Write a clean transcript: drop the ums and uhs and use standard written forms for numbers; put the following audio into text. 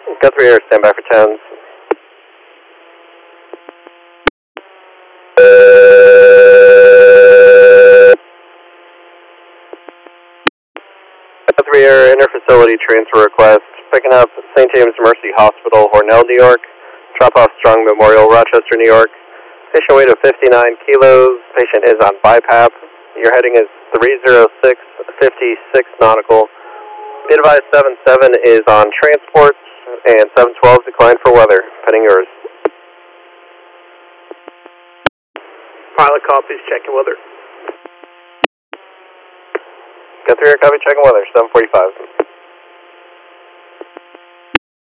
Guthrie Air, stand by for 10s. Guthrie Air, interfacility transfer request. Picking up St. James Mercy Hospital, Hornell, New York. Drop off Strong Memorial, Rochester, New York. Patient weight of 59 kilos. Patient is on BiPAP. Your heading is 30656 nautical. Be advised 77 is on transport and 712 declined for weather. Heading yours. Pilot copies, checking weather. Guthrie Air, copy, checking weather, 745.